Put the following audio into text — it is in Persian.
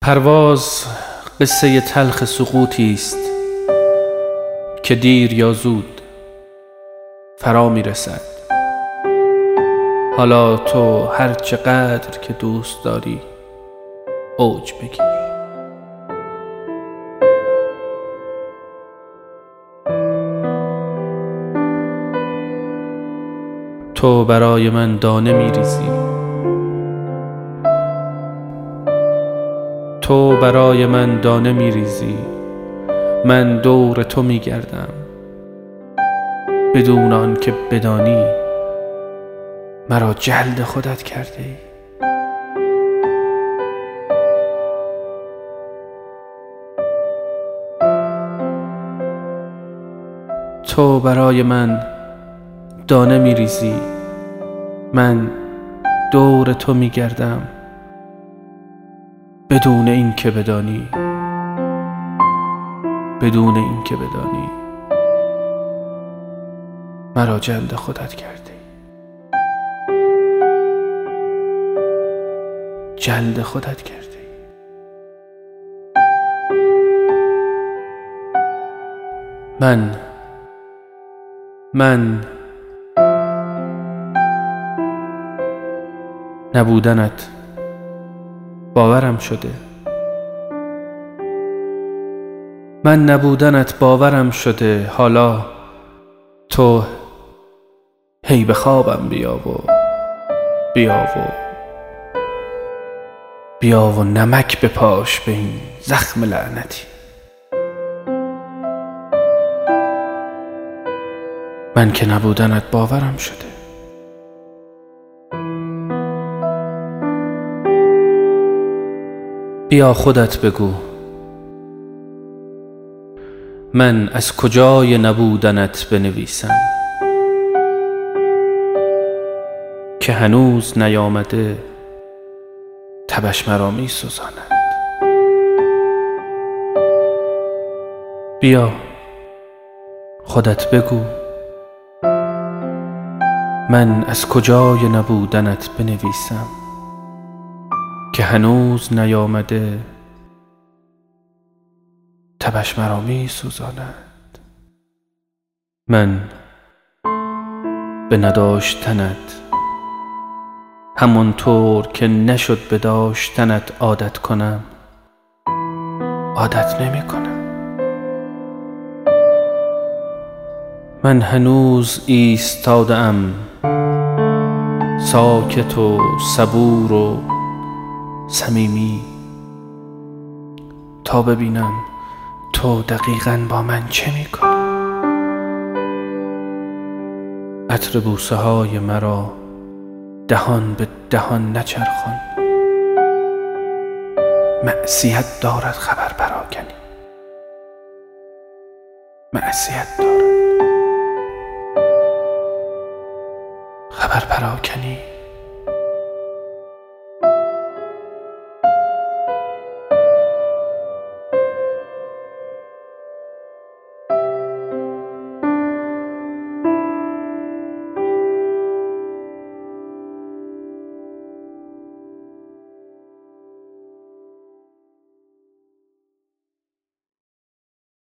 پرواز قصه تلخ سقوطی است که دیر یا زود فرا می رسد. حالا تو هر چقدر که دوست داری اوج بگیر. تو برای من دانه می ریزی، تو برای من دانه می ریزی، من دور تو می گردم بدون آن که بدانی مرا جلد خودت کرده ای. تو برای من دانه می ریزی، من دور تو می گردم بدون این که بدانی، بدون این که بدانی مرا جلد خودت کرده ای. جلد خودت کرده ای. من نبودنت باورم شده، من نبودنت باورم شده. حالا تو هی به خوابم بیا و نمک بپاش به این زخم لعنتی. من که نبودنت باورم شده. بیا خودت بگو من از کجای نبودنت بنویسم که هنوز نیامده تبش مرا می سوزاند. بیا خودت بگو من از کجای نبودنت بنویسم که هنوز نیامده تبش مرا می سوزاند. من به نداشتنت همانطور که نشد به داشتنت عادت کنم عادت نمی کنم. من هنوز ایستاده ام ساکت و صبور و صمیمی تا ببینم تو دقیقاً با من چه می کنی. عطر بوسه های مرا دهان به دهان نچرخان، معصیت دارد خبر پراکنی، معصیت دارد خبر پراکنی.